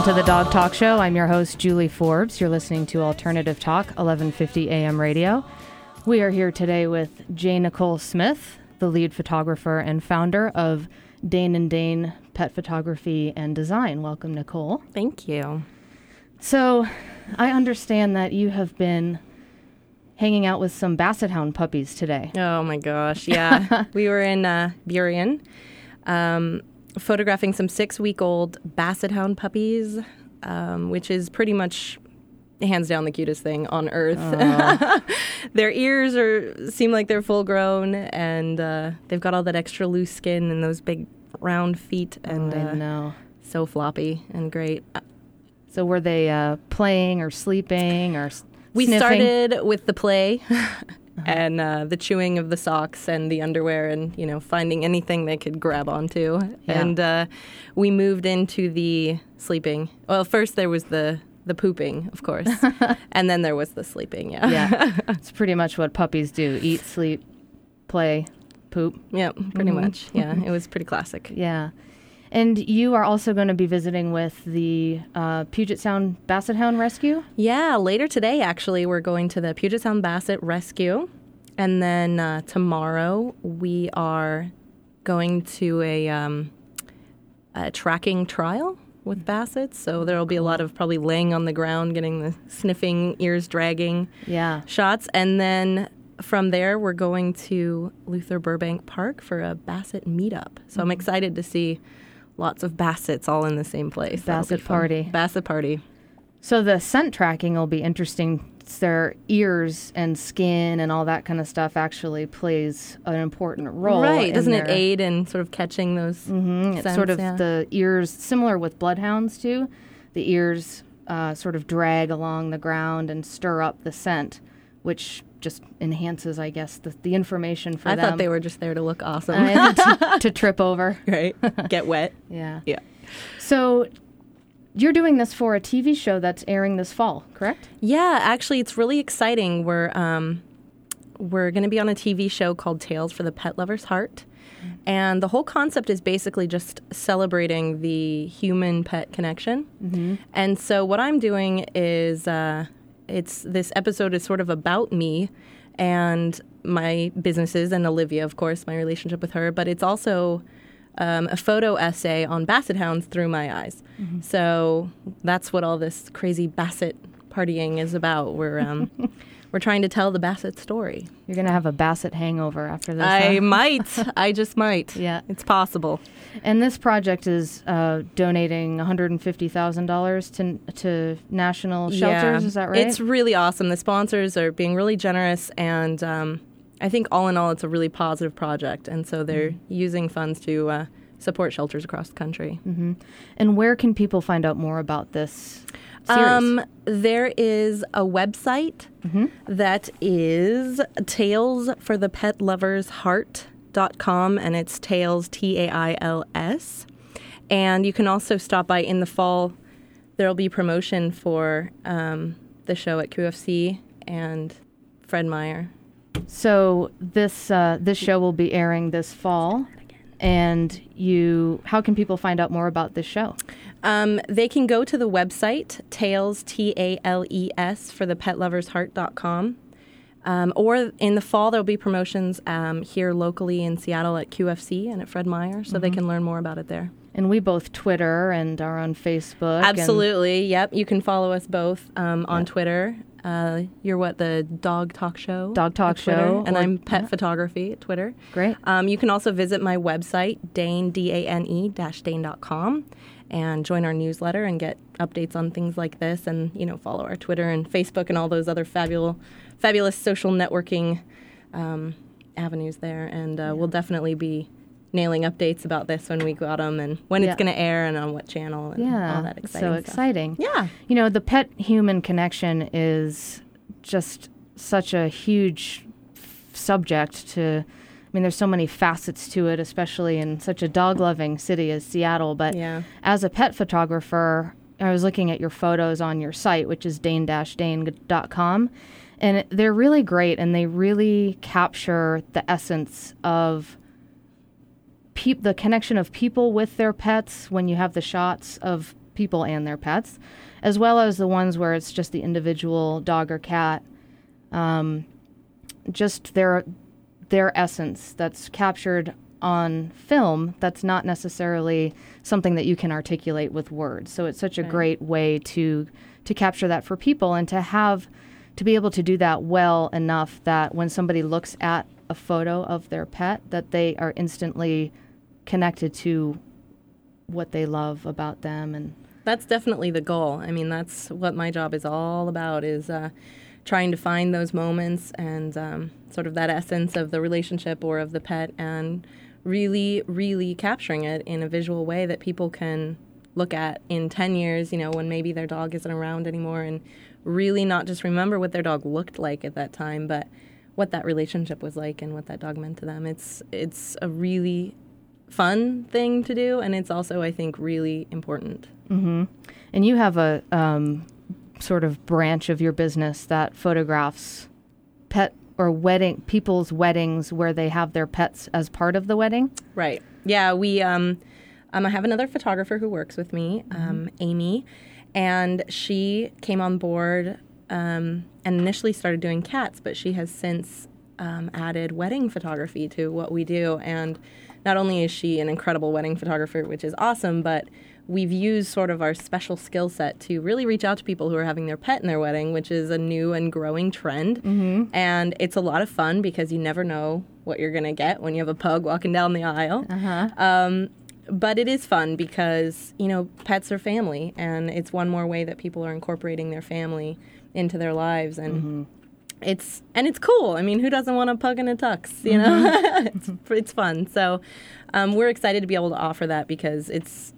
to the Dog Talk Show. I'm your host, Julie Forbes. You're listening to Alternative Talk, 1150 AM radio. We are here today with Jay Nicole Smith, the lead photographer and founder of Dane & Dane Pet Photography and Design. Welcome, Nicole. Thank you. So, I understand that you have been hanging out with some Basset Hound puppies today. Oh my gosh, yeah. We were in Burien, photographing some 6-week-old Basset Hound puppies, which is pretty much hands down the cutest thing on earth. Their ears seem like they're full grown, and they've got all that extra loose skin and those big round feet, and I know. So floppy and great. So were they playing or sleeping or We sniffing? started with the play and the chewing of the socks and the underwear and, finding anything they could grab onto. Yeah. And we moved into the sleeping. Well, first there was the pooping, of course, and then there was the sleeping, Yeah, it's pretty much what puppies do. Eat, sleep, play, poop. Yeah, pretty much. Yeah, it was pretty classic. Yeah. And you are also going to be visiting with the Puget Sound Basset Hound Rescue? Yeah, later today, actually, we're going to the Puget Sound Basset Rescue. And then tomorrow, we are going to a tracking trial with bassets. So there will be a lot of probably laying on the ground, getting the sniffing, ears dragging shots. And then from there, we're going to Luther Burbank Park for a basset meetup. So I'm excited to see lots of bassets all in the same place. Basset party. Basset party. So the scent tracking will be interesting. Their ears and skin and all that kind of stuff actually plays an important role. Right. Doesn't it aid in sort of catching those scents? It's sort of the ears, similar with bloodhounds too. The ears sort of drag along the ground and stir up the scent, which just enhances, I guess, the information for them. I thought they were just there to look awesome. To trip over. Right. Get wet. Yeah. Yeah. So you're doing this for a TV show that's airing this fall, correct? Yeah, actually, it's really exciting. We're going to be on a TV show called Tales for the Pet Lover's Heart. And the whole concept is basically just celebrating the human-pet connection. Mm-hmm. And so what I'm doing is this episode is sort of about me and my businesses and Olivia, of course, my relationship with her. But it's also a photo essay on Basset Hounds through my eyes. Mm-hmm. So that's what all this crazy Basset partying is about. We're trying to tell the Basset story. You're going to have a Basset hangover after this. I might. I just might. Yeah. It's possible. And this project is donating $150,000 to national shelters. Is that right? It's really awesome. The sponsors are being really generous, and I think all in all, it's a really positive project. And so they're using funds to support shelters across the country. Mm-hmm. And where can people find out more about this series? There is a website that is talesforthepetloversheart.com, and it's Tails, Tails. And you can also stop by in the fall. There will be promotion for the show at QFC and Fred Meyer. So this show will be airing this fall. And how can people find out more about this show? They can go to the website, Tales, Tales, for thepetloversheart.com. Or in the fall, there'll be promotions here locally in Seattle at QFC and at Fred Meyer, so they can learn more about it there. And we both Twitter and are on Facebook. Absolutely, yep. You can follow us both on Twitter. You're the Dog Talk Show? Dog Talk Show. And I'm Pet Photography at Twitter. Great. You can also visit my website, Dane, Dane-Dane.com, and join our newsletter and get updates on things like this, and follow our Twitter and Facebook and all those other fabulous social networking avenues there. And we'll definitely be nailing updates about this when we got them and when it's going to air and on what channel and all that exciting so stuff. Exciting. Yeah. The pet-human connection is just such a huge subject to... there's so many facets to it, especially in such a dog-loving city as Seattle. But as a pet photographer, I was looking at your photos on your site, which is dane-dane.com, and they're really great, and they really capture the essence of the connection of people with their pets when you have the shots of people and their pets, as well as the ones where it's just the individual dog or cat, just their essence that's captured on film that's not necessarily something that you can articulate with words. So it's such a great way to capture that for people, and to be able to do that well enough that when somebody looks at a photo of their pet, that they are instantly connected to what they love about them. And that's definitely the goal. I mean, that's what my job is all about, is trying to find those moments and sort of that essence of the relationship or of the pet, and really, really capturing it in a visual way that people can look at in 10 years, when maybe their dog isn't around anymore, and really not just remember what their dog looked like at that time, but what that relationship was like and what that dog meant to them. It's a really fun thing to do, and it's also, I think, really important. Mm-hmm. And you have a sort of branch of your business that photographs pet or people's weddings where they have their pets as part of the wedding. Right. Yeah, we I have another photographer who works with me, Amy, and she came on board and initially started doing cats, but she has since added wedding photography to what we do. And not only is she an incredible wedding photographer, which is awesome, but we've used sort of our special skill set to really reach out to people who are having their pet in their wedding, which is a new and growing trend. Mm-hmm. And it's a lot of fun because you never know what you're going to get when you have a pug walking down the aisle. Uh-huh. But it is fun because, pets are family, and it's one more way that people are incorporating their family into their lives. And it's cool. I mean, who doesn't want a pug in a tux, it's fun. So we're excited to be able to offer that because it's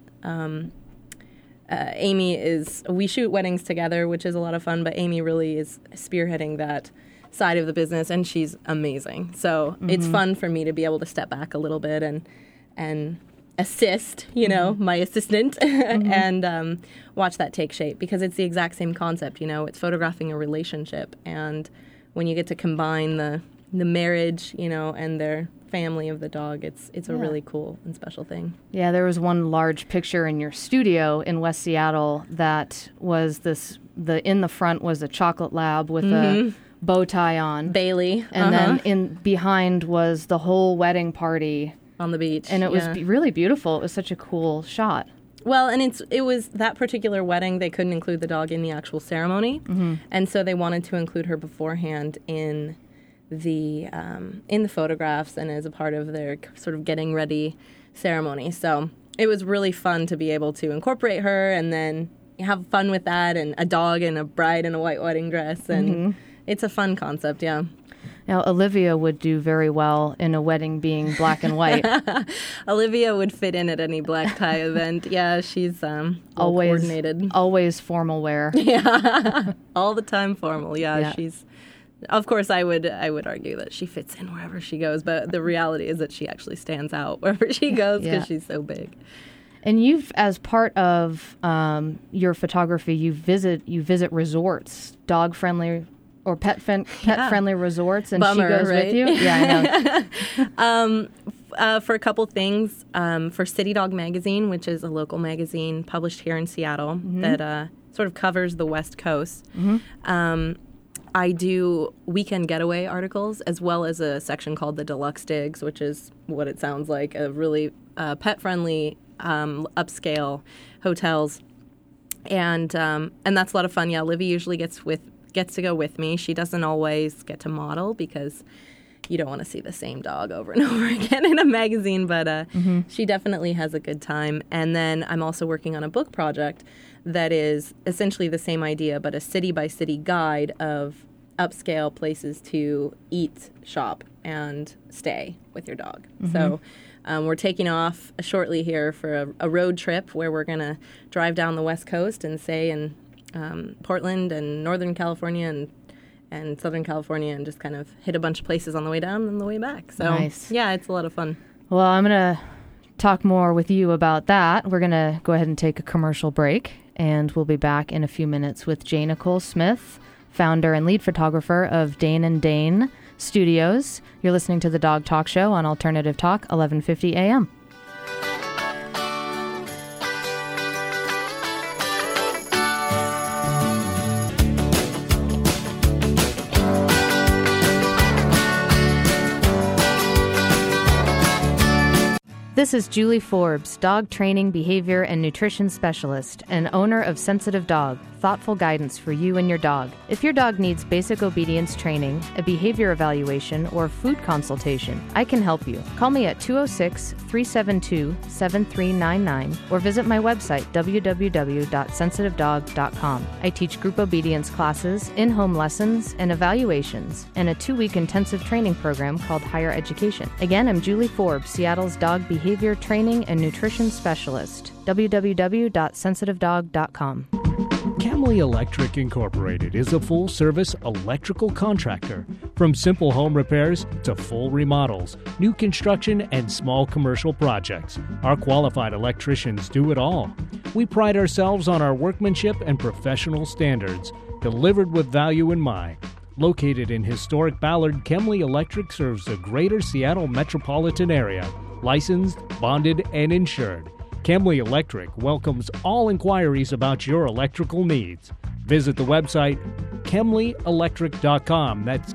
we shoot weddings together, which is a lot of fun, but Amy really is spearheading that side of the business, and she's amazing. So it's fun for me to be able to step back a little bit and assist, my assistant and watch that take shape, because it's the exact same concept. It's photographing a relationship, and when you get to combine the marriage, and their family of the dog, it's a really cool and special thing. Yeah, there was one large picture in your studio in West Seattle that was in the front was a chocolate lab with a bow tie on. Bailey. And then behind was the whole wedding party. On the beach. And it was really beautiful. It was such a cool shot. Well, and it was that particular wedding, they couldn't include the dog in the actual ceremony. Mm-hmm. And so they wanted to include her beforehand in the photographs and as a part of their sort of getting ready ceremony. So it was really fun to be able to incorporate her and then have fun with that, and a dog and a bride in a white wedding dress. And it's a fun concept, yeah. Now, Olivia would do very well in a wedding being black and white. Olivia would fit in at any black tie event. Yeah, she's always coordinated. Always formal wear. Yeah, all the time formal. Yeah, she's. Of course, I would argue that she fits in wherever she goes, but the reality is that she actually stands out wherever she goes because she's so big. And you've, as part of your photography, you visit resorts, dog-friendly or pet-friendly resorts, and Bummer, she goes right? with you? Yeah, I know. For a couple things, for City Dog Magazine, which is a local magazine published here in Seattle that sort of covers the West Coast, I do weekend getaway articles, as well as a section called the Deluxe Digs, which is what it sounds like, a really pet-friendly, upscale hotels. And that's a lot of fun. Yeah, Livy usually gets to go with me. She doesn't always get to model because you don't want to see the same dog over and over again in a magazine, but she definitely has a good time. And then I'm also working on a book project that is essentially the same idea, but a city-by-city guide of upscale places to eat, shop, and stay with your dog. So we're taking off shortly here for a road trip where we're going to drive down the West Coast and stay in Portland and Northern California and Southern California, and just kind of hit a bunch of places on the way down and the way back. So, nice. Yeah, it's a lot of fun. Well, I'm going to talk more with you about that. We're going to go ahead and take a commercial break, and we'll be back in a few minutes with Jane Nicole Smith, founder and lead photographer of Dane & Dane Studios. You're listening to The Dog Talk Show on Alternative Talk, 1150 AM. This is Julie Forbes, dog training, behavior, and nutrition specialist, and owner of Sensitive Dog, thoughtful guidance for you and your dog. If your dog needs basic obedience training, a behavior evaluation, or food consultation, I can help you. Call me at 206-372-7399 or visit my website, www.sensitivedog.com. I teach group obedience classes, in-home lessons, and evaluations, and a 2-week intensive training program called Higher Education. Again, I'm Julie Forbes, Seattle's dog behavior training and nutrition specialist. www.sensitivedog.com. Camley Electric Incorporated is a full-service electrical contractor. From simple home repairs to full remodels, new construction, and small commercial projects, our qualified electricians do it all. We pride ourselves on our workmanship and professional standards, delivered with value in mind. Located in historic Ballard, Camley Electric serves the greater Seattle metropolitan area. Licensed, bonded, and insured. Camley Electric welcomes all inquiries about your electrical needs. Visit the website KemleyElectric.com. That's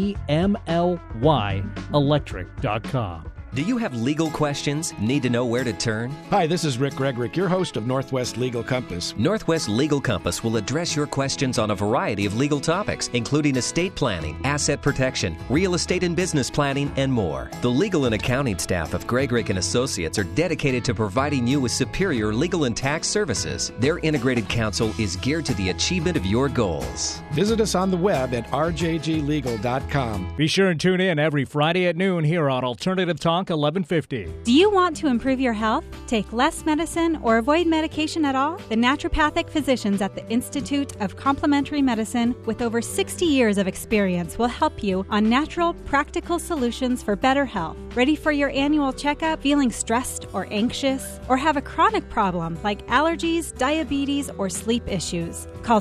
KEMLY electric.com. Do you have legal questions? Need to know where to turn? Hi, this is Rick Gregrick, your host of Northwest Legal Compass. Northwest Legal Compass will address your questions on a variety of legal topics, including estate planning, asset protection, real estate and business planning, and more. The legal and accounting staff of Gregrick and Associates are dedicated to providing you with superior legal and tax services. Their integrated counsel is geared to the achievement of your goals. Visit us on the web at rjglegal.com. Be sure and tune in every Friday at noon here on Alternative Talk 1150. Do you want to improve your health, take less medicine, or avoid medication at all? The naturopathic physicians at the Institute of Complementary Medicine, with over 60 years of experience, will help you on natural, practical solutions for better health. Ready for your annual checkup? Feeling stressed or anxious? Or have a chronic problem like allergies, diabetes, or sleep issues? Call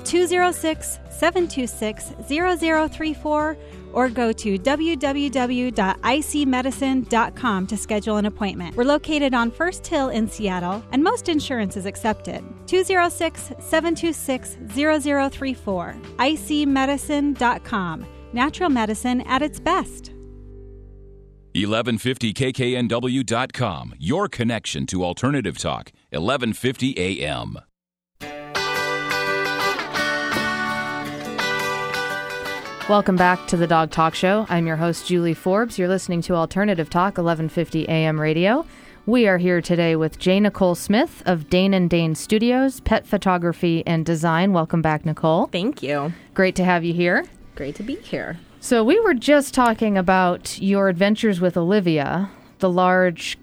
206-726-0034 or go to www.icmedicine.com to schedule an appointment. We're located on First Hill in Seattle, and most insurance is accepted. 206-726-0034. icmedicine.com. Natural medicine at its best. 1150kknw.com. Your connection to Alternative Talk, 1150 AM. Welcome back to the Dog Talk Show. I'm your host, Julie Forbes. You're listening to Alternative Talk, 1150 AM radio. We are here today with J. Nicole Smith of Dane & Dane Studios, Pet Photography and Design. Welcome back, Nicole. Thank you. Great to have you here. Great to be here. So we were just talking about your adventures with Olivia, the large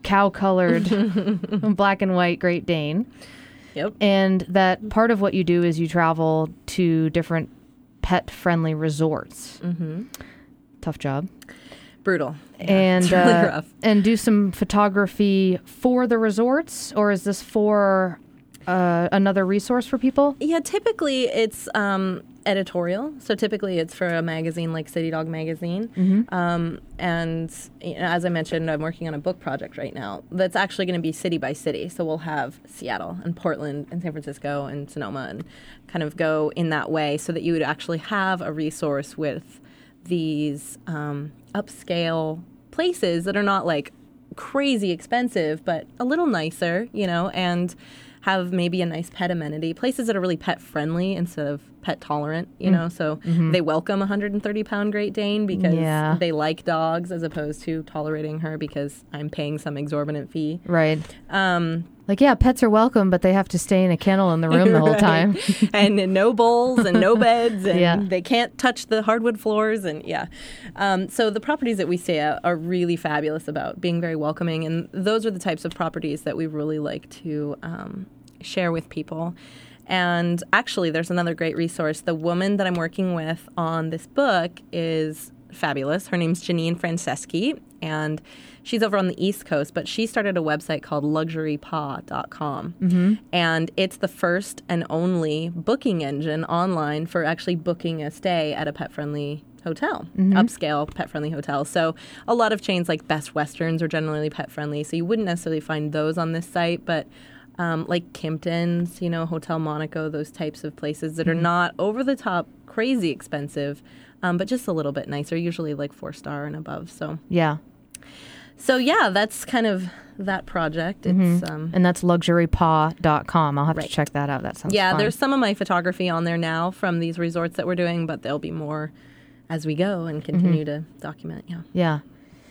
cow-colored black and white Great Dane. Yep. And that part of what you do is you travel to different pet-friendly resorts. Mm-hmm. Tough job. Brutal. Yeah, and it's really rough. And do some photography for the resorts, or is this for another resource for people? Yeah, typically it's editorial. So typically it's for a magazine like City Dog Magazine. Mm-hmm. And as I mentioned, I'm working on a book project right now that's actually going to be city by city. So we'll have Seattle and Portland and San Francisco and Sonoma and kind of go in that way so that you would actually have a resource with these upscale places that are not like crazy expensive, but a little nicer, and have maybe a nice pet amenity, places that are really pet friendly instead of pet tolerant, so they welcome a 130-pound Great Dane because they like dogs as opposed to tolerating her because I'm paying some exorbitant fee. Right. Pets are welcome, but they have to stay in a kennel in the room the whole time. And no bowls and no beds, and they can't touch the hardwood floors, and so the properties that we stay at are really fabulous about being very welcoming, and those are the types of properties that we really like to share with people. And actually, there's another great resource. The woman that I'm working with on this book is fabulous. Her name's Janine Franceschi, and she's over on the East Coast, but she started a website called luxurypaw.com. Mm-hmm. And it's the first and only booking engine online for actually booking a stay at a pet-friendly hotel, upscale pet-friendly hotel. So a lot of chains like Best Westerns are generally pet-friendly, so you wouldn't necessarily find those on this site, but like Kimpton's, Hotel Monaco, those types of places that are not over-the-top crazy expensive, but just a little bit nicer, usually like 4-star and above. So So yeah, that's kind of that project. It's And that's luxurypaw.com. I'll have to Right. check that out. That sounds yeah, fun. there's some of my photography on there now from these resorts that we're doing, but there'll be more as we go and continue to document. Yeah. Yeah.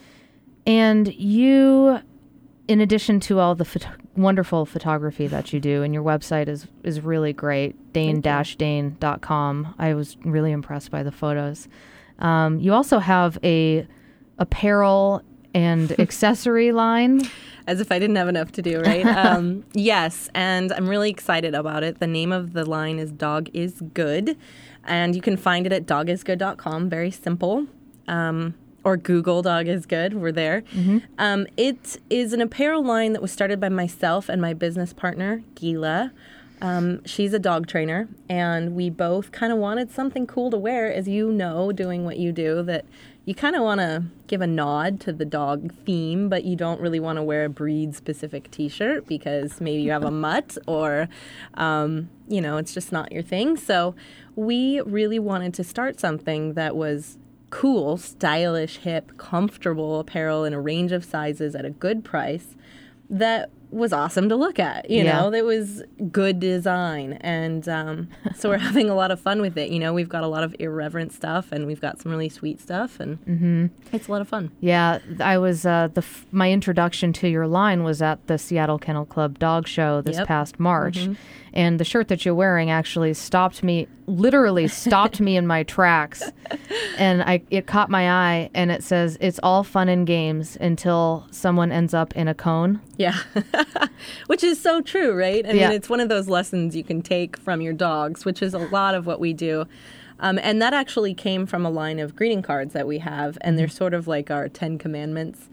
And you, in addition to all the wonderful photography that you do, and your website is really great, dane-dane.com. I was really impressed by the photos. You also have a apparel and accessory line. As if I didn't have enough to do, right? Yes, and I'm really excited about it. The name of the line is Dog is Good, and you can find it at dogisgood.com. Very simple. Or Google Dog is Good. We're there. It is an apparel line that was started by myself and my business partner, Gila. She's a dog trainer, and we both kind of wanted something cool to wear, as you know, doing what you do, that you kind of want to give a nod to the dog theme, but you don't really want to wear a breed-specific T-shirt because maybe you have a mutt or, it's just not your thing. So we really wanted to start something that was cool, stylish, hip, comfortable apparel in a range of sizes at a good price that was awesome to look at, you know, that was good design. And so we're having a lot of fun with it. You know, we've got a lot of irreverent stuff and we've got some really sweet stuff, and it's a lot of fun. Yeah, I was my introduction to your line was at the Seattle Kennel Club Dog Show this past March, and the shirt that you're wearing actually literally stopped me in my tracks, and it caught my eye, and it says, "It's all fun and games until someone ends up in a cone." Yeah, which is so true, right? I mean, it's one of those lessons you can take from your dogs, which is a lot of what we do. And that actually came from a line of greeting cards that we have, and they're sort of like our 10 commandments,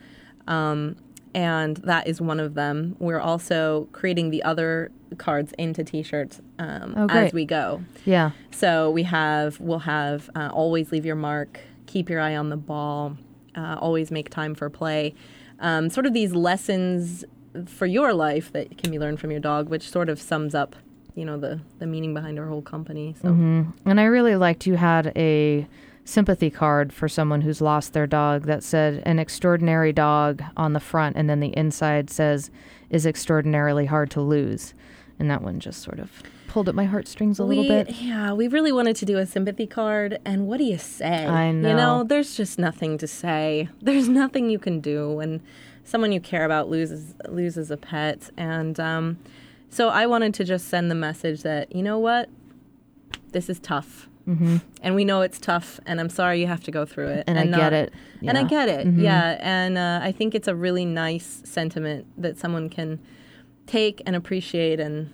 and that is one of them. We're also creating the other cards into T-shirts as we go. Yeah. So we'll have always leave your mark, keep your eye on the ball, always make time for play. Sort of these lessons for your life that can be learned from your dog, which sort of sums up, the meaning behind our whole company. So. And I really liked you had a sympathy card for someone who's lost their dog that said an extraordinary dog on the front, and then the inside says is extraordinarily hard to lose. And that one just sort of pulled at my heartstrings a little bit. Yeah, we really wanted to do a sympathy card, and what do you say? I know. There's just nothing to say. There's nothing you can do when someone you care about loses a pet. And so I wanted to just send the message that, you know what? This is tough. And we know it's tough, and I'm sorry you have to go through it. And I get it. Yeah. And I get it, yeah. And I think it's a really nice sentiment that someone can take and appreciate, and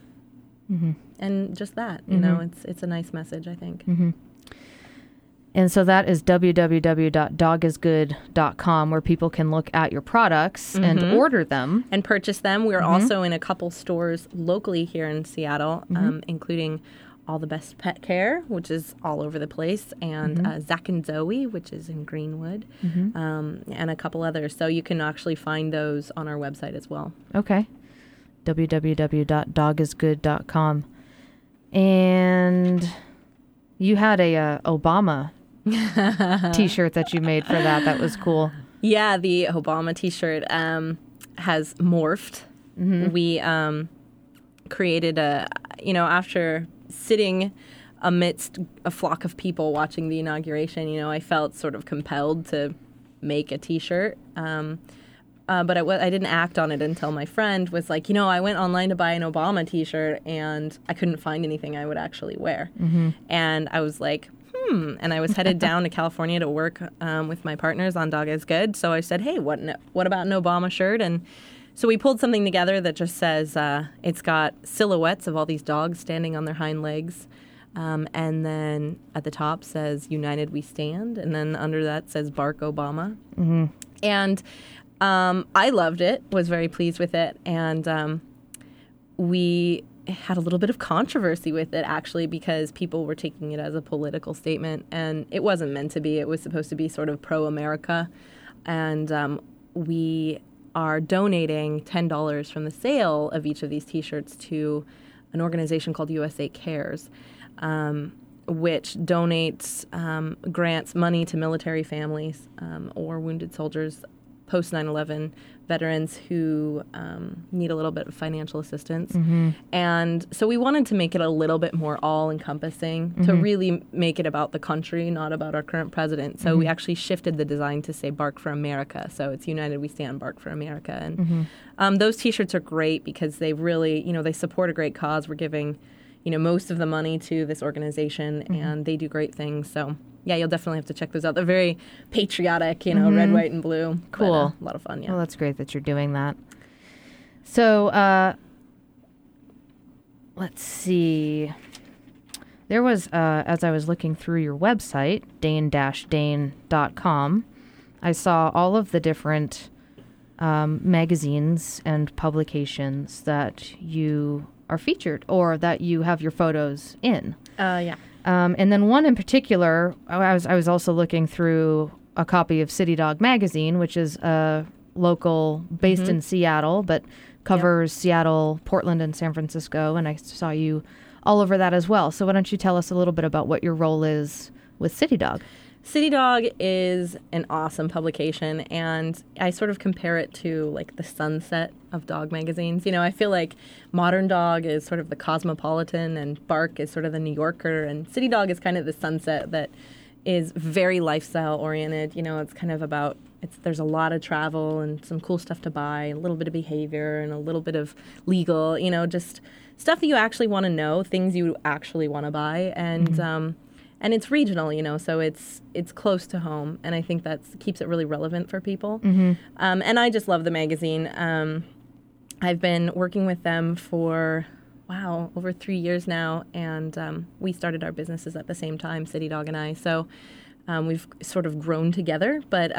just that, it's a nice message, I think. And so that is www.dogisgood.com, where people can look at your products and order them. And purchase them. We're also in a couple stores locally here in Seattle, including All the Best Pet Care, which is all over the place, and Zach and Zoe, which is in Greenwood, and a couple others. So you can actually find those on our website as well. Okay. www.dogisgood.com. And you had a Obama T-shirt that you made for that. That was cool. Yeah, the Obama T-shirt has morphed. We created after sitting amidst a flock of people watching the inauguration, I felt sort of compelled to make a T-shirt. But I didn't act on it until my friend was like, I went online to buy an Obama T-shirt and I couldn't find anything I would actually wear. And I was like, and I was headed down to California to work with my partners on Dog is Good. So I said, hey, what about an Obama shirt? And so we pulled something together that just says, it's got silhouettes of all these dogs standing on their hind legs. And then at the top says, United We Stand. And then under that says, Bark Obama. And I loved it, was very pleased with it. And we had a little bit of controversy with it, actually, because people were taking it as a political statement. And it wasn't meant to be. It was supposed to be sort of pro-America. And we are donating $10 from the sale of each of these T-shirts to an organization called USA Cares, which donates, grants money to military families or wounded soldiers, post 9/11 veterans who need a little bit of financial assistance. And so we wanted to make it a little bit more all-encompassing, to really make it about the country, not about our current president. So we actually shifted the design to say Bark for America. So it's United We Stand, Bark for America. And those T-shirts are great because they really, they support a great cause. We're giving, most of the money to this organization, and they do great things. So yeah, you'll definitely have to check those out. They're very patriotic, red, white, and blue. Cool. But, a lot of fun, yeah. Well, that's great that you're doing that. So, let's see. There was, as I was looking through your website, dane-dane.com, I saw all of the different magazines and publications that you are featured or that you have your photos in. Yeah. And then one in particular, I was also looking through a copy of City Dog Magazine, which is a local based in Seattle, but covers Seattle, Portland, and San Francisco. And I saw you all over that as well. So why don't you tell us a little bit about what your role is with City Dog? City Dog is an awesome publication, and I sort of compare it to like the sunset of dog magazines. I feel like Modern Dog is sort of the cosmopolitan, and Bark is sort of the New Yorker, and City Dog is kind of the sunset that is very lifestyle oriented. It's kind of about, there's a lot of travel and some cool stuff to buy, a little bit of behavior and a little bit of legal, just stuff that you actually want to know, things you actually want to buy, and it's regional, so it's close to home, and I think that keeps it really relevant for people. And I just love the magazine. I've been working with them for, over 3 years now, and we started our businesses at the same time, City Dog and I, so we've sort of grown together, but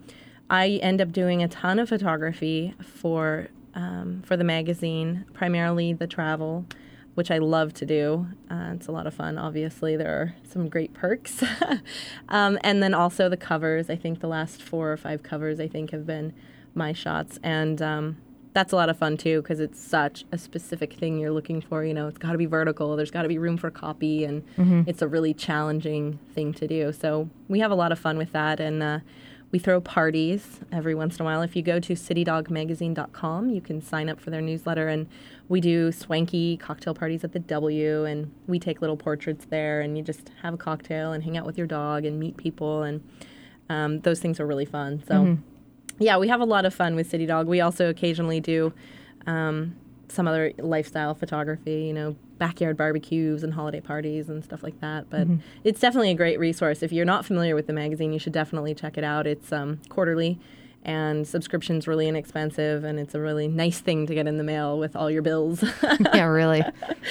I end up doing a ton of photography for the magazine, primarily the travel, which I love to do. It's a lot of fun, obviously. There are some great perks. And then also the covers. I think the last 4 or 5 covers, have been my shots. And that's a lot of fun, too, because it's such a specific thing you're looking for. It's got to be vertical. There's got to be room for copy. And it's a really challenging thing to do. So we have a lot of fun with that. And we throw parties every once in a while. If you go to citydogmagazine.com, you can sign up for their newsletter, and we do swanky cocktail parties at the W, and we take little portraits there, and you just have a cocktail and hang out with your dog and meet people, and those things are really fun. So, yeah, we have a lot of fun with City Dog. We also occasionally do some other lifestyle photography, backyard barbecues and holiday parties and stuff like that. But it's definitely a great resource. If you're not familiar with the magazine, you should definitely check it out. It's quarterly, and subscription's really inexpensive, and it's a really nice thing to get in the mail with all your bills. Yeah, really.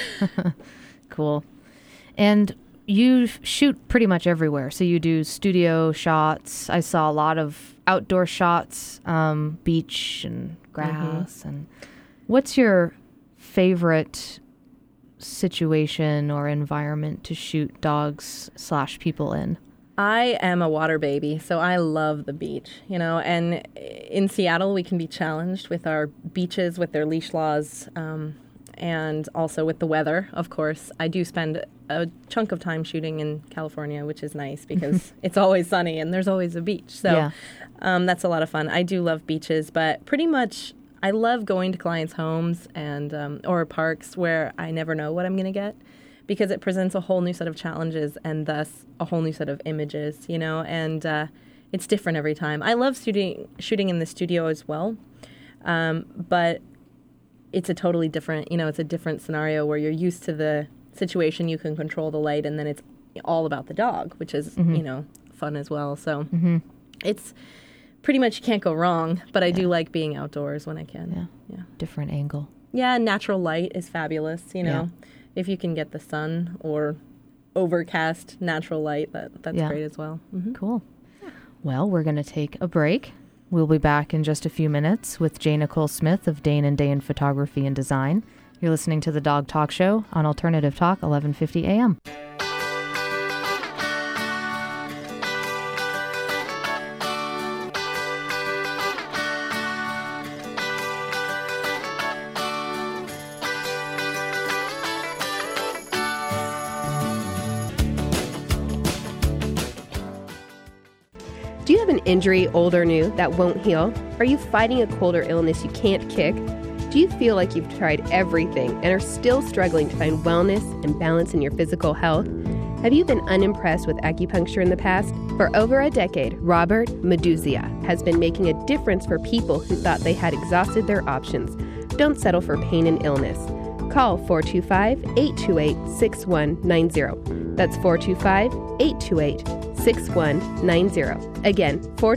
Cool. And you shoot pretty much everywhere. So you do studio shots. I saw a lot of outdoor shots, beach and grass. And what's your favorite situation or environment to shoot dogs / people in? I am a water baby, so I love the beach, and in Seattle we can be challenged with our beaches, with their leash laws, and also with the weather, of course. I do spend a chunk of time shooting in California, which is nice because it's always sunny and there's always a beach. So that's a lot of fun. I do love beaches, but pretty much I love going to clients' homes and or parks where I never know what I'm going to get, because it presents a whole new set of challenges and thus a whole new set of images, and it's different every time. I love shooting in the studio as well, but it's a totally different, it's a different scenario where you're used to the situation, you can control the light, and then it's all about the dog, which is, fun as well. So it's pretty much you can't go wrong, but I do like being outdoors when I can. Yeah. Different angle. Yeah, natural light is fabulous, If you can get the sun or overcast natural light, that's great as well. Cool. Well, we're going to take a break. We'll be back in just a few minutes with Jay Nicole Smith of Dane & Dane Photography and Design. You're listening to the Dog Talk Show on Alternative Talk, 1150 AM. Do Do you have an injury, old or new, that won't heal? Are you fighting a cold or illness you can't kick? Do you feel like you've tried everything and are still struggling to find wellness and balance in your physical health? Have you been unimpressed with acupuncture in the past? For over a decade, Robert Meduzia has been making a difference for people who thought they had exhausted their options. Don't settle for pain and illness. Call 425-828-6190. That's 425-828-6190. Again,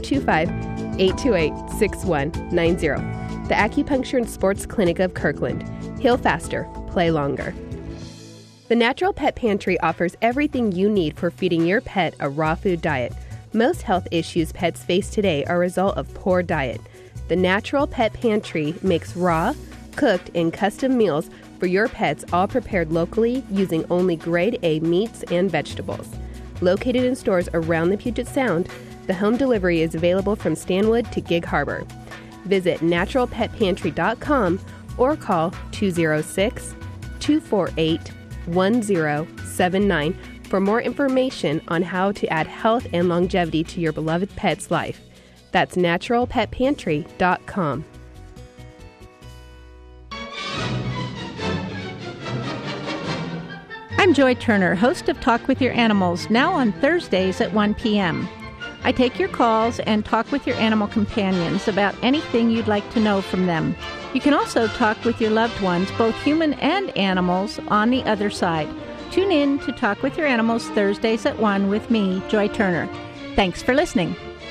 425-828-6190. The Acupuncture and Sports Clinic of Kirkland. Heal faster, play longer. The Natural Pet Pantry offers everything you need for feeding your pet a raw food diet. Most health issues pets face today are a result of poor diet. The Natural Pet Pantry makes raw, cooked, and custom meals for your pets, all prepared locally using only grade A meats and vegetables. Located in stores around the Puget Sound, the home delivery is available from Stanwood to Gig Harbor. Visit naturalpetpantry.com or call 206-248-1079 for more information on how to add health and longevity to your beloved pet's life. That's naturalpetpantry.com. I'm Joy Turner, host of Talk With Your Animals, now on Thursdays at 1 p.m. I take your calls and talk with your animal companions about anything you'd like to know from them. You can also talk with your loved ones, both human and animals, on the other side. Tune in to Talk With Your Animals Thursdays at 1 with me, Joy Turner. Thanks for listening.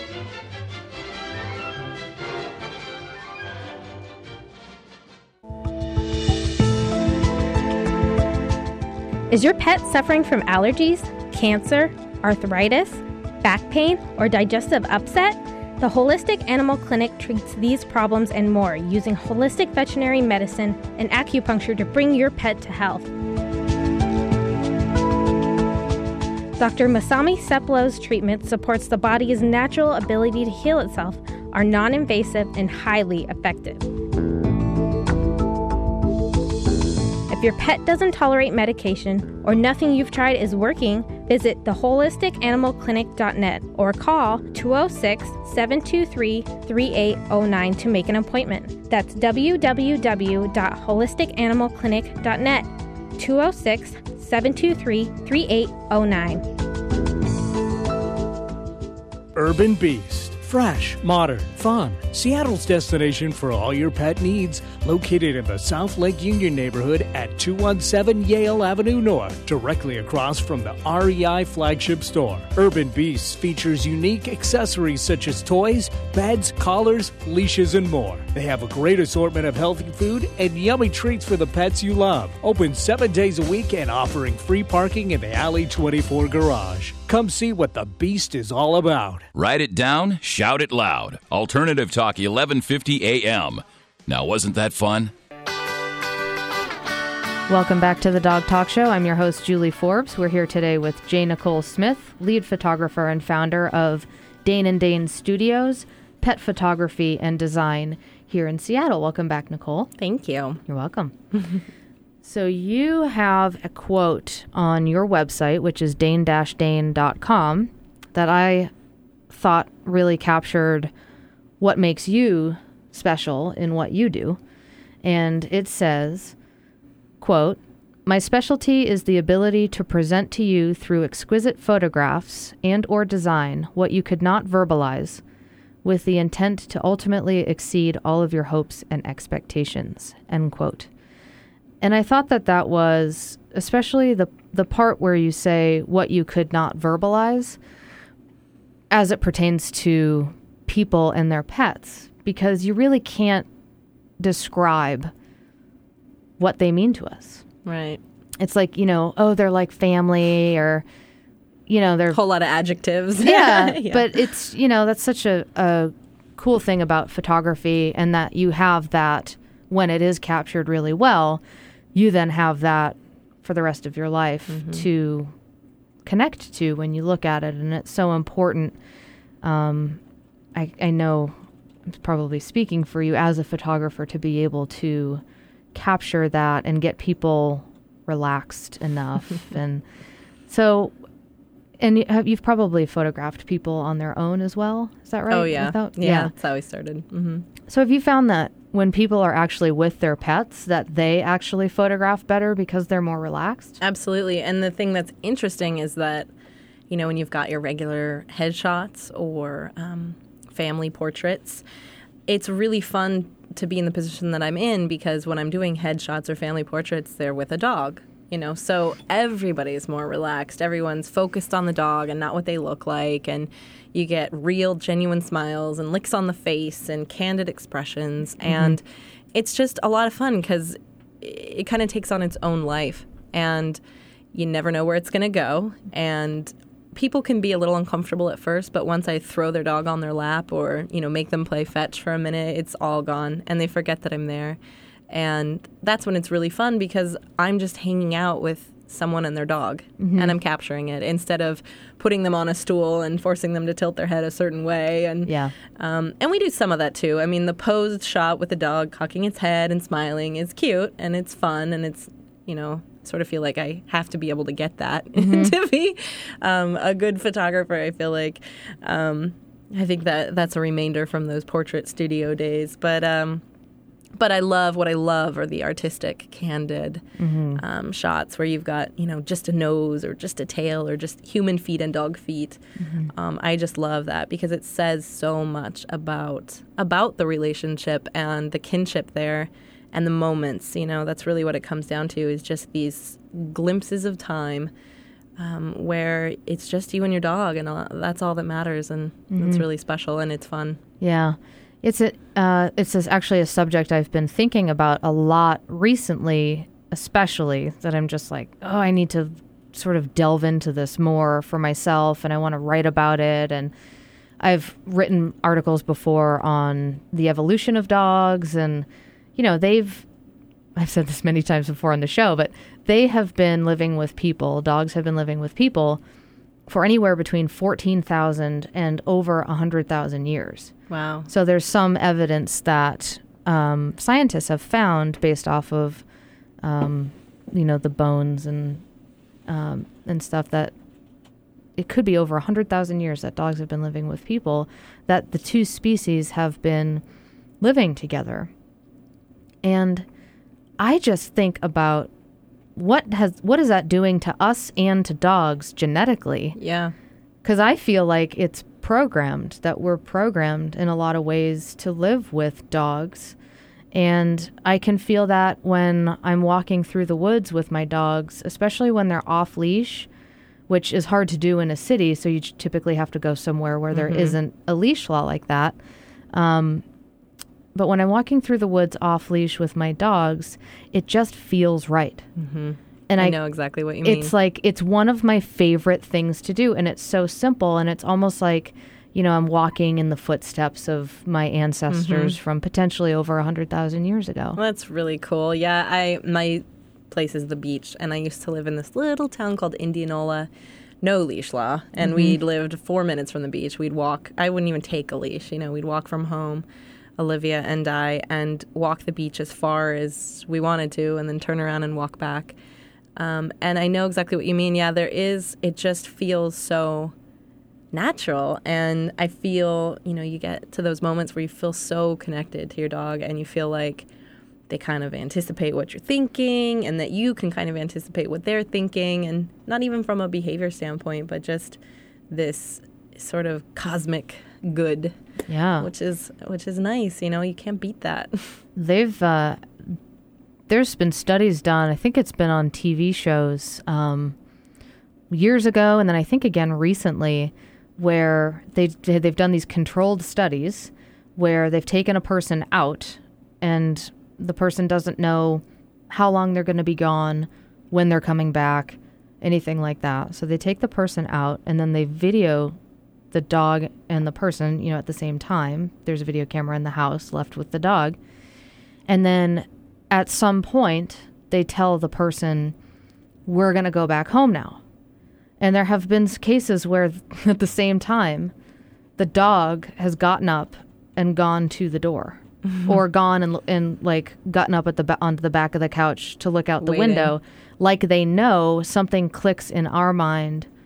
Is your pet suffering from allergies, cancer, arthritis, back pain, or digestive upset? The Holistic Animal Clinic treats these problems and more using holistic veterinary medicine and acupuncture to bring your pet to health. Dr. Masami Seplo's treatment supports the body's natural ability to heal itself, are non-invasive and highly effective. If your pet doesn't tolerate medication or nothing you've tried is working, visit theholisticanimalclinic.net or call 206-723-3809 to make an appointment. That's www.holisticanimalclinic.net, 206-723-3809. Urban Beast. Fresh, modern, fun. Seattle's destination for all your pet needs. Located in the South Lake Union neighborhood at 217 Yale Avenue North, directly across from the REI flagship store. Urban Beasts features unique accessories such as toys, beds, collars, leashes, and more. They have a great assortment of healthy food and yummy treats for the pets you love. Open 7 days a week and offering free parking in the Alley 24 garage. Come see what the Beast is all about. Write it down, shout it loud. Alternative Talk 1150 AM. Now, wasn't that fun? Welcome back to the Dog Talk Show. I'm your host, Julie Forbes. We're here today with J. Nicole Smith, lead photographer and founder of Dane & Dane Studios, pet photography and design here in Seattle. Welcome back, Nicole. Thank you. You're welcome. So you have a quote on your website, which is dane-dane.com, that I thought really captured what makes you special in what you do. And it says, quote, "My specialty is the ability to present to you through exquisite photographs and or design what you could not verbalize, with the intent to ultimately exceed all of your hopes and expectations," end quote. And I thought that was, especially the part where you say what you could not verbalize as it pertains to people and their pets, because you really can't describe what they mean to us. Right. It's like, they're like family, or, they're... A whole lot of adjectives. Yeah, yeah. But it's, that's such a cool thing about photography, and that you have that when it is captured really well, you then have that for the rest of your life to connect to when you look at it. And it's so important. I know I'm probably speaking for you as a photographer to be able to capture that and get people relaxed enough. And so And you've probably photographed people on their own as well. Is that right? Oh, yeah. Yeah, that's how I started. Mm-hmm. So have you found that when people are actually with their pets, that they actually photograph better because they're more relaxed? Absolutely. And the thing that's interesting is that, you know, when you've got your regular headshots or family portraits, it's really fun to be in the position that I'm in, because when I'm doing headshots or family portraits, they're with a dog. You know, so everybody's more relaxed. Everyone's focused on the dog and not what they look like. And you get real, genuine smiles and licks on the face and candid expressions. Mm-hmm. And it's just a lot of fun because it kind of takes on its own life. And you never know where it's going to go. And people can be a little uncomfortable at first, but once I throw their dog on their lap or, you know, make them play fetch for a minute, it's all gone. And they forget that I'm there. And that's when it's really fun, because I'm just hanging out with someone and their dog, mm-hmm. and I'm capturing it instead of putting them on a stool and forcing them to tilt their head a certain way. And and we do some of that too. I mean, the posed shot with the dog cocking its head and smiling is cute and it's fun, and it's, you know, sort of feel like I have to be able to get that mm-hmm. to be a good photographer. I feel like I think that's a remainder from those portrait studio days, But I love, what I love are the artistic, candid mm-hmm. Shots where you've got, you know, just a nose or just a tail or just human feet and dog feet. Mm-hmm. I just love that because it says so much about the relationship and the kinship there and the moments. You know, that's really what it comes down to, is just these glimpses of time where it's just you and your dog, and that's all that matters, and mm-hmm. it's really special and it's fun. Yeah. It's actually a subject I've been thinking about a lot recently, especially, that I'm just like, oh, I need to sort of delve into this more for myself, and I want to write about it. And I've written articles before on the evolution of dogs, and, you know, I've said this many times before on the show, but they have been living with people, dogs have been living with people for anywhere between 14,000 and over 100,000 years. Wow. So there's some evidence that scientists have found, based off of, you know, the bones and stuff, that it could be over 100,000 years that dogs have been living with people, that the two species have been living together. And I just think about what is that doing to us and to dogs genetically? Yeah. Because I feel like it's programmed, that we're programmed in a lot of ways to live with dogs. And I can feel that when I'm walking through the woods with my dogs, especially when they're off leash, which is hard to do in a city. So you typically have to go somewhere where there mm-hmm. isn't a leash law like that. But when I'm walking through the woods off leash with my dogs, it just feels right. Mm-hmm. And I know exactly what you mean. It's like, it's one of my favorite things to do. And it's so simple. And it's almost like, you know, I'm walking in the footsteps of my ancestors mm-hmm. from potentially over 100,000 years ago. Well, that's really cool. Yeah, my place is the beach. And I used to live in this little town called Indianola. No leash law. And mm-hmm. we lived 4 minutes from the beach. We'd walk. I wouldn't even take a leash. You know, we'd walk from home, Olivia and I, and walk the beach as far as we wanted to, and then turn around and walk back. And I know exactly what you mean. Yeah, it just feels so natural. And I feel, you know, you get to those moments where you feel so connected to your dog, and you feel like they kind of anticipate what you're thinking, and that you can kind of anticipate what they're thinking, and not even from a behavior standpoint, but just this sort of cosmic good. Yeah. Which is nice. You know, you can't beat that. There's been studies done, I think it's been on TV shows years ago, and then I think again recently, where they've done these controlled studies where they've taken a person out, and the person doesn't know how long they're going to be gone, when they're coming back, anything like that. So they take the person out, and then they video the dog and the person, you know, at the same time. There's a video camera in the house left with the dog. And then at some point, they tell the person, we're going to go back home now. And there have been cases where at the same time, the dog has gotten up and gone to the door, mm-hmm. or gone and like gotten up onto the back of the couch to look out the window. Like they know something clicks in our mind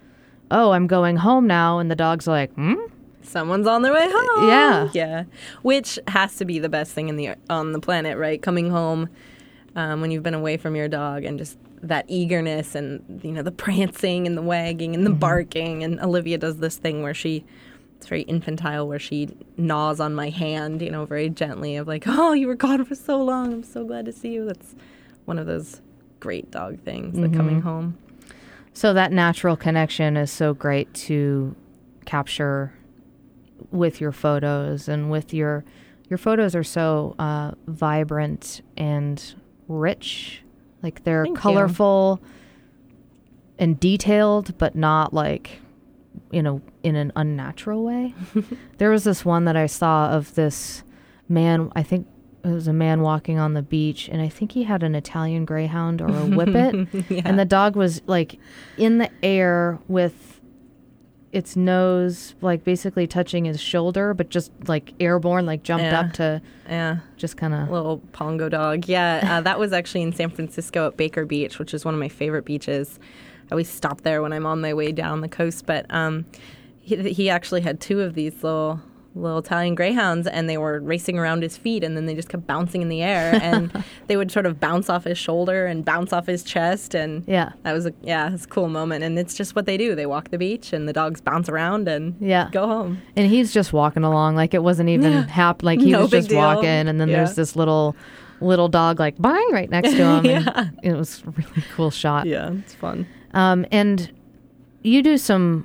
oh, I'm going home now. And the dog's like, Someone's on their way home. Yeah. Yeah. Which has to be the best thing on the planet, right? Coming home when you've been away from your dog and just that eagerness and, the prancing and the wagging and the barking. And Olivia does this thing where it's very infantile, where she gnaws on my hand, very gently of like, oh, you were gone for so long. I'm so glad to see you. That's one of those great dog things, the coming home. So that natural connection is so great to capture with your photos, and with your photos are so vibrant and rich. Like they're colorful and detailed, but not like, in an unnatural way. There was this one that I saw of this man, I think it was a man walking on the beach, and I think he had an Italian Greyhound or a Whippet. Yeah. And the dog was like in the air with its nose like basically touching his shoulder, but just like airborne, like jumped up to just kind of little pongo dog. Yeah, that was actually in San Francisco at Baker Beach, which is one of my favorite beaches. I always stop there when I'm on my way down the coast. But he actually had two of these little Italian Greyhounds, and they were racing around his feet, and then they just kept bouncing in the air, and they would sort of bounce off his shoulder and bounce off his chest, and that was it's a cool moment. And it's just what they do. They walk the beach, and the dogs bounce around and go home. And he's just walking along like it wasn't even like he was just walking, and then there's this little dog like bang right next to him. And it was a really cool shot. Yeah, it's fun. And you do some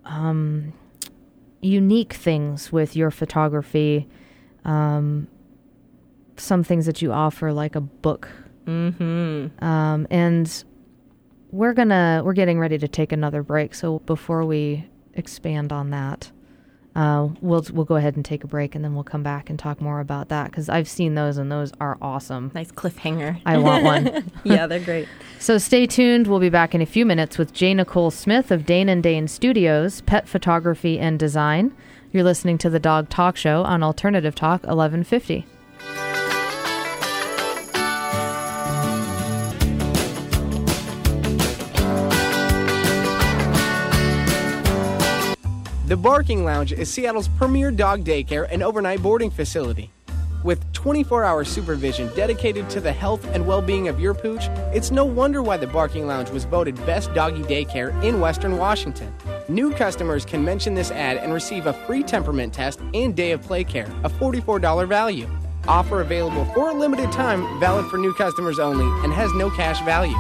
unique things with your photography. Some things that you offer, like a book. And we're getting ready to take another break. So before we expand on that, we'll go ahead and take a break, and then we'll come back and talk more about that, because I've seen those, and those are awesome. Nice cliffhanger. I want one. Yeah, they're great. So stay tuned. We'll be back in a few minutes with Jay Nicole Smith of Dane & Dane Studios, Pet Photography and Design. You're listening to The Dog Talk Show on Alternative Talk 1150. The Barking Lounge is Seattle's premier dog daycare and overnight boarding facility. With 24-hour supervision dedicated to the health and well-being of your pooch, it's no wonder why the Barking Lounge was voted Best Doggy Daycare in Western Washington. New customers can mention this ad and receive a free temperament test and day of play care, a $44 value. Offer available for a limited time, valid for new customers only, and has no cash value.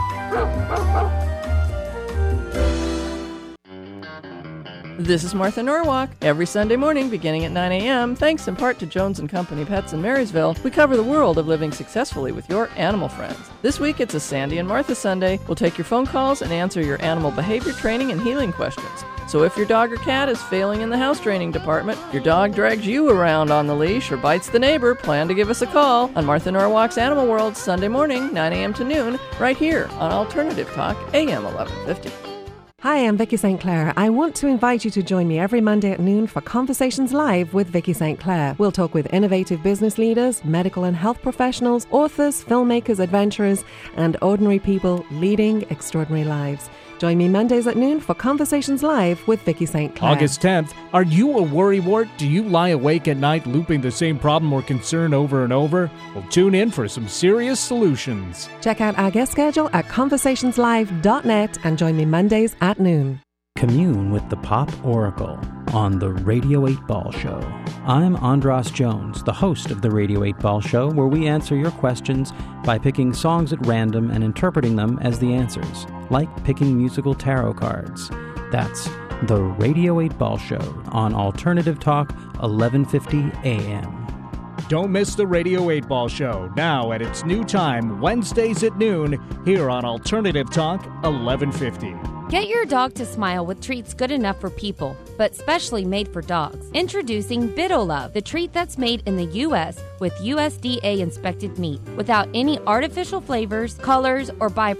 This is Martha Norwalk. Every Sunday morning, beginning at 9 a.m., thanks in part to Jones & Company Pets in Marysville, we cover the world of living successfully with your animal friends. This week, it's a Sandy and Martha Sunday. We'll take your phone calls and answer your animal behavior training and healing questions. So if your dog or cat is failing in the house training department, your dog drags you around on the leash, or bites the neighbor, plan to give us a call on Martha Norwalk's Animal World, Sunday morning, 9 a.m. to noon, right here on Alternative Talk, AM 1150. Hi, I'm Vicky St. Clair. I want to invite you to join me every Monday at noon for Conversations Live with Vicky St. Clair. We'll talk with innovative business leaders, medical and health professionals, authors, filmmakers, adventurers, and ordinary people leading extraordinary lives. Join me Mondays at noon for Conversations Live with Vicky St. Clair. August 10th, are you a worrywart? Do you lie awake at night looping the same problem or concern over and over? Well, tune in for some serious solutions. Check out our guest schedule at conversationslive.net and join me Mondays at noon. Commune with the Pop Oracle on the Radio 8 Ball Show. I'm Andras Jones, the host of the Radio 8 Ball Show, where we answer your questions by picking songs at random and interpreting them as the answers, like picking musical tarot cards. That's the Radio 8 Ball Show on Alternative Talk, 1150 AM. Don't miss the Radio 8 Ball Show, now at its new time, Wednesdays at noon, here on Alternative Talk, 1150. Get your dog to smile with treats good enough for people, but specially made for dogs. Introducing BitoLove, the treat that's made in the U.S. with USDA-inspected meat, without any artificial flavors, colors, or byproducts.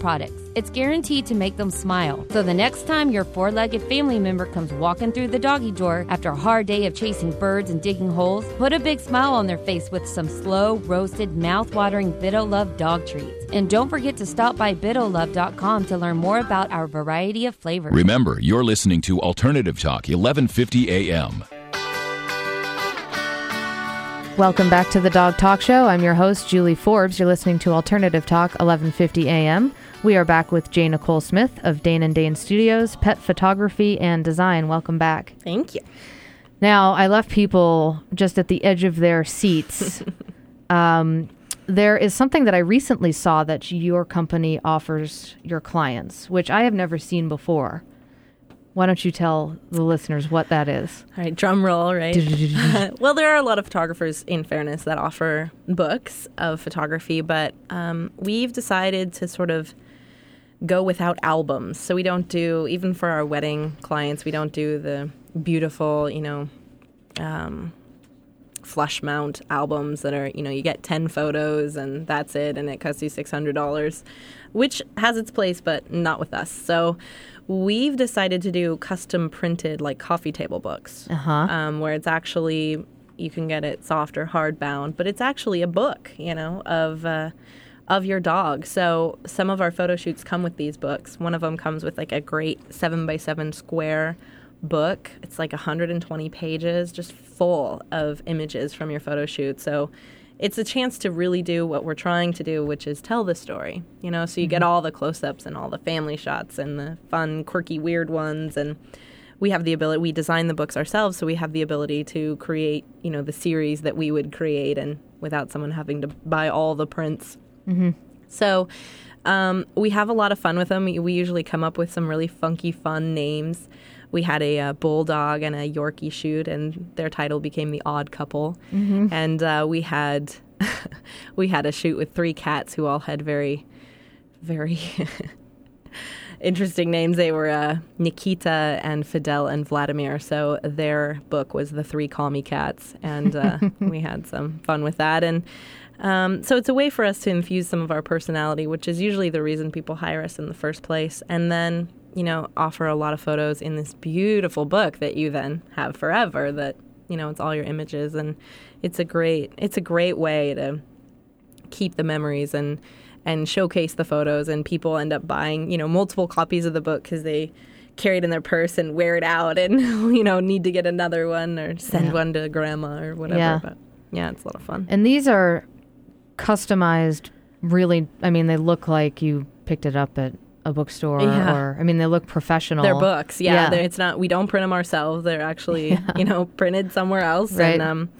it's guaranteed to make them smile. So the next time your four-legged family member comes walking through the doggy door after a hard day of chasing birds and digging holes, put a big smile on their face with some slow, roasted, mouth-watering Biddo Love dog treats. And don't forget to stop by BiddoLove.com to learn more about our variety of flavors. Remember, you're listening to Alternative Talk, 1150 AM. Welcome back to the Dog Talk Show. I'm your host, Julie Forbes. You're listening to Alternative Talk, 1150 AM. We are back with Jane Nicole Smith of Dane & Dane Studios, Pet Photography and Design. Welcome back. Thank you. Now, I left people just at the edge of their seats. There is something that I recently saw that your company offers your clients, which I have never seen before. Why don't you tell the listeners what that is? All right, drum roll, right? Well, there are a lot of photographers, in fairness, that offer books of photography, but we've decided to sort of go without albums. So we don't do, even for our wedding clients, we don't do the beautiful, flush mount albums that are, you get 10 photos and that's it, and it costs you $600, which has its place, but not with us. So we've decided to do custom printed, like coffee table books, where it's actually, you can get it soft or hardbound, but it's actually a book, of your dog. So some of our photo shoots come with these books. One of them comes with like a great 7x7 square book. It's like 120 pages, just full of images from your photo shoot. So it's a chance to really do what we're trying to do, which is tell the story, so you get all the close-ups and all the family shots and the fun, quirky, weird ones. And we have the ability, we design the books ourselves, so we have the ability to create, the series that we would create, and without someone having to buy all the prints. Mm-hmm. So we have a lot of fun with them. We usually come up with some really funky, fun names. We had a bulldog and a Yorkie shoot, and their title became The Odd Couple. Mm-hmm. And we had a shoot with 3 cats who all had very, very interesting names. They were Nikita and Fidel and Vladimir. So their book was The 3 Call Me Cats, and we had some fun with that. And so it's a way for us to infuse some of our personality, which is usually the reason people hire us in the first place. And then offer a lot of photos in this beautiful book that you then have forever, that, it's all your images. And it's a great way to keep the memories and showcase the photos. And people end up buying, multiple copies of the book because they carry it in their purse and wear it out and, need to get another one or send one to grandma or whatever. Yeah. But yeah, it's a lot of fun. And these are customized, really, they look like you picked it up at a bookstore, or they look professional. They're books, It's not. We don't print them ourselves. They're actually, printed somewhere else. Right.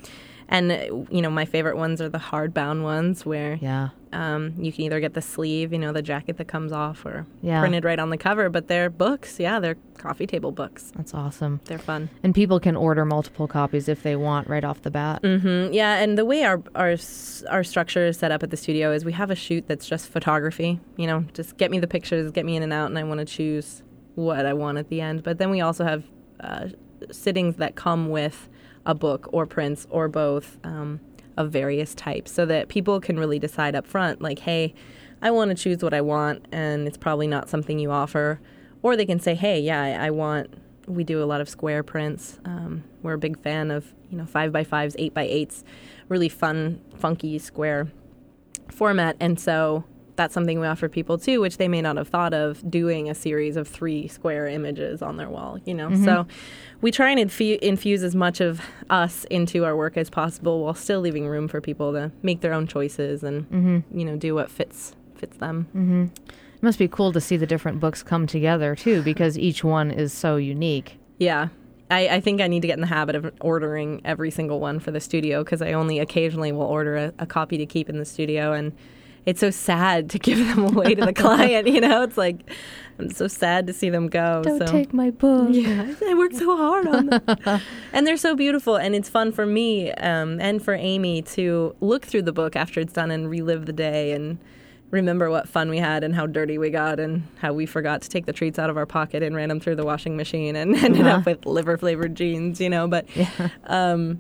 And my favorite ones are the hardbound ones where you can either get the sleeve, the jacket that comes off, or printed right on the cover. But they're books. Yeah, they're coffee table books. That's awesome. They're fun. And people can order multiple copies if they want right off the bat. Mm-hmm. Yeah, and the way our structure is set up at the studio is we have a shoot that's just photography. Just get me the pictures, get me in and out, and I want to choose what I want at the end. But then we also have sittings that come with a book or prints or both of various types, so that people can really decide up front, like, hey, I want to choose what I want, and it's probably not something you offer. Or they can say, hey, I want, we do a lot of square prints. We're a big fan of, 5x5s, 8x8s, really fun, funky square format. And so that's something we offer people too, which they may not have thought of, doing a series of 3 square images on their wall, Mm-hmm. So we try and infuse as much of us into our work as possible, while still leaving room for people to make their own choices and, mm-hmm. Do what fits them. Mm-hmm. It must be cool to see the different books come together too, because each one is so unique. Yeah. I think I need to get in the habit of ordering every single one for the studio, because I only occasionally will order a copy to keep in the studio, and it's so sad to give them away to the client, It's like, I'm so sad to see them go. Don't take my book. Yeah, I worked so hard on them. And they're so beautiful, and it's fun for me and for Amy to look through the book after it's done and relive the day and remember what fun we had and how dirty we got and how we forgot to take the treats out of our pocket and ran them through the washing machine and ended up with liver-flavored jeans, But,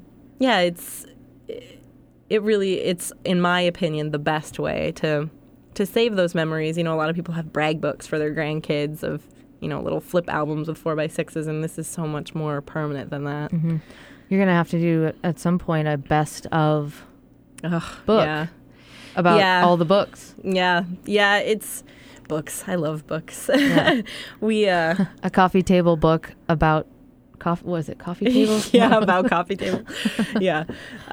it's... It really, it's, in my opinion, the best way to to save those memories. You know, a lot of people have brag books for their grandkids of, you know, little flip albums with 4x6s, and this is so much more permanent than that. Mm-hmm. You're going to have to do, at some point, a best of book about all the books. Yeah, it's books. I love books. Yeah. We a coffee table book about coffee. Was it coffee tables? Yeah, about coffee table. Yeah.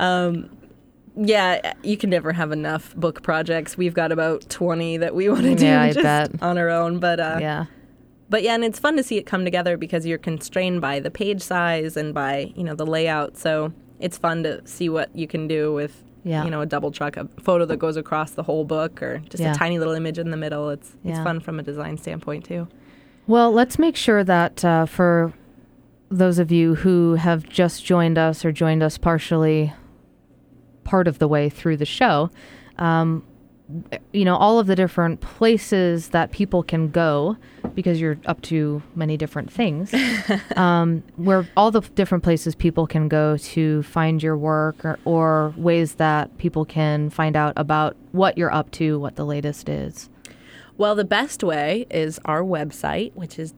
Yeah, you can never have enough book projects. We've got about 20 that we want to do on our own. But But yeah, and it's fun to see it come together because you're constrained by the page size and by, you know, the layout. So it's fun to see what you can do with, you know, a double truck, a photo that goes across the whole book, or just a tiny little image in the middle. It's fun from a design standpoint too. Well, let's make sure that for those of you who have just joined us or joined us partially part of the way through the show, you know, all of the different places that people can go, because you're up to many different things, where all the different places people can go to find your work, or ways that people can find out about what you're up to, what the latest is. Well, the best way is our website, which is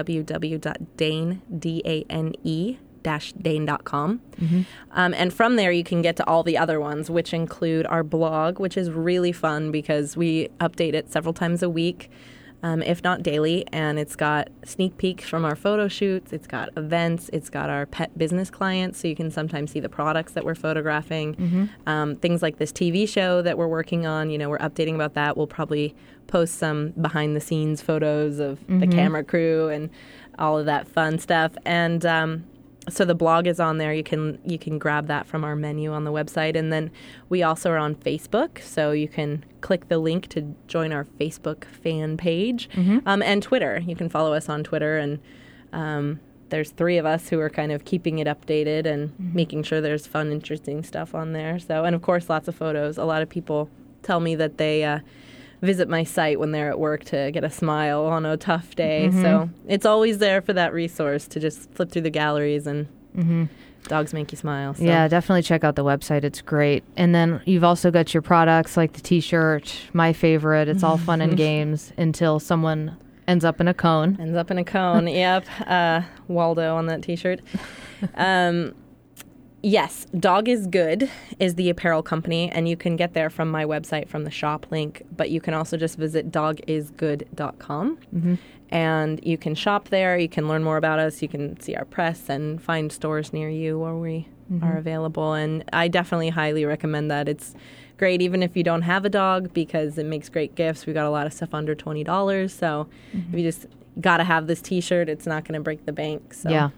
www.dane.com. Mm-hmm. And from there, you can get to all the other ones, which include our blog, which is really fun because we update it several times a week, if not daily. And it's got sneak peeks from our photo shoots. It's got events. It's got our pet business clients, so you can sometimes see the products that we're photographing. Mm-hmm. Things like this TV show that we're working on, you know, we're updating about that. We'll probably post some behind-the-scenes photos of the camera crew and all of that fun stuff. And so the blog is on there. You can grab that from our menu on the website. And then we also are on Facebook, so you can click the link to join our Facebook fan page. And Twitter. You can follow us on Twitter. And there's 3 of us who are kind of keeping it updated and making sure there's fun, interesting stuff on there. So, and of course, lots of photos. A lot of people tell me that they visit my site when they're at work to get a smile on a tough day. So it's always there for that resource to just flip through the galleries, and dogs make you smile. So. Yeah, definitely check out the website. It's great. And then you've also got your products like the T-shirt, my favorite. It's all fun and games until someone ends up in a cone. Yep. Waldo on that T-shirt. Yes, Dog is Good is the apparel company, and you can get there from my website, from the shop link, but you can also just visit dogisgood.com, and you can shop there. You can learn more about us. You can see our press and find stores near you where we are available, and I definitely highly recommend that. It's great even if you don't have a dog, because it makes great gifts. We got a lot of stuff under $20, so if you just got to have this T-shirt, it's not going to break the bank. So. Yeah.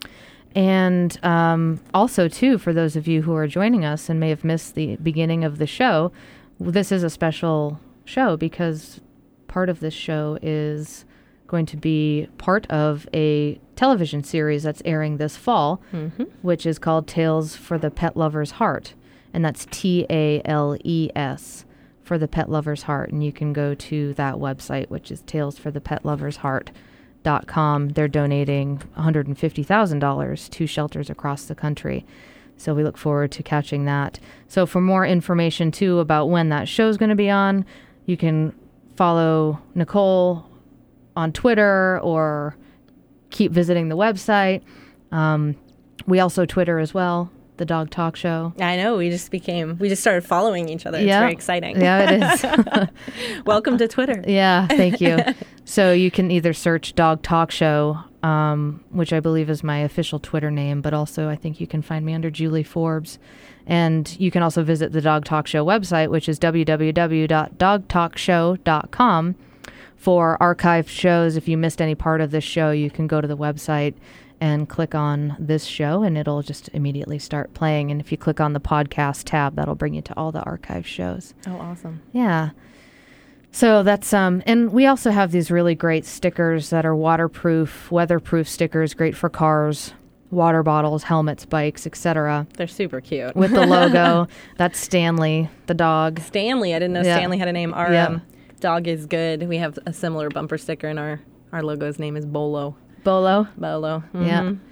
And also, too, for those of you who are joining us and may have missed the beginning of the show, this is a special show because part of this show is going to be part of a television series that's airing this fall, which is called Tales for the Pet Lover's Heart. And that's TALES for the Pet Lover's Heart. And you can go to that website, which is talesforthepetloversheart.com. They're donating $150,000 to shelters across the country. So we look forward to catching that. So for more information, too, about when that show's going to be on, you can follow Nicole on Twitter or keep visiting the website. We also Twitter as well, the Dog Talk Show. I know. We just started following each other. It's very exciting. Yeah, it is. Welcome to Twitter. Yeah, thank you. So you can either search Dog Talk Show, which I believe is my official Twitter name, but also I think you can find me under Julie Forbes. And you can also visit the Dog Talk Show website, which is www.dogtalkshow.com for archived shows. If you missed any part of this show, you can go to the website and click on this show, and it'll just immediately start playing. And if you click on the podcast tab, that'll bring you to all the archived shows. Oh, awesome. Yeah. So that's, and we also have these really great stickers that are waterproof, weatherproof stickers, great for cars, water bottles, helmets, bikes, etc. They're super cute. With the logo. That's Stanley, the dog. Stanley. I didn't know Stanley had a name. Our Dog is Good. We have a similar bumper sticker, and our logo's name is Bolo. Bolo? Bolo. Yeah.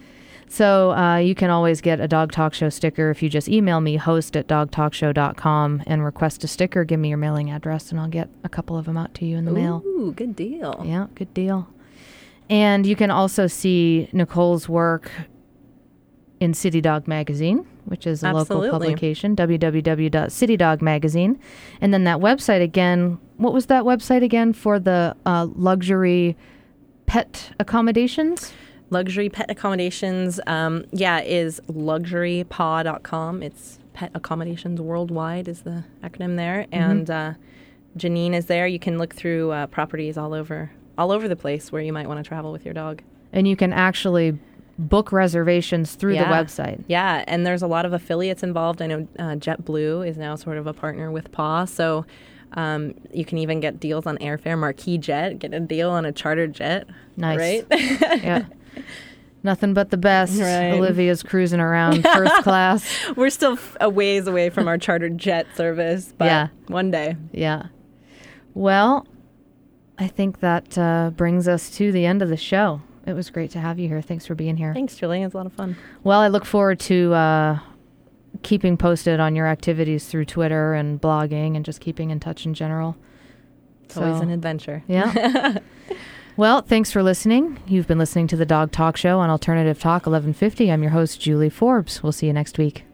So you can always get a Dog Talk Show sticker if you just email me, host@dogtalkshow.com, and request a sticker. Give me your mailing address, and I'll get a couple of them out to you in the mail. Ooh, good deal. Yeah, good deal. And you can also see Nicole's work in City Dog Magazine, which is a local publication, www.citydog magazine. And then that website again, what was that website again for the luxury pet accommodations? Luxury pet accommodations, is luxurypaw.com. It's Pet Accommodations Worldwide is the acronym there. And Janine is there. You can look through properties all over the place where you might want to travel with your dog. And you can actually book reservations through the website. Yeah, and there's a lot of affiliates involved. I know JetBlue is now sort of a partner with PAW, so you can even get deals on airfare. Marquis Jet, get a deal on a chartered jet. Nice. Right? Yeah. Nothing but the best. Right. Olivia's cruising around first class. We're still a ways away from our chartered jet service, but one day. Yeah. Well, I think that brings us to the end of the show. It was great to have you here. Thanks for being here. Thanks, Julie. It was a lot of fun. Well, I look forward to keeping posted on your activities through Twitter and blogging and just keeping in touch in general. It's always an adventure. Yeah. Well, thanks for listening. You've been listening to the Dog Talk Show on Alternative Talk 1150. I'm your host, Julie Forbes. We'll see you next week.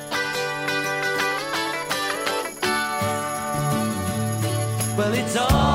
Well, it's all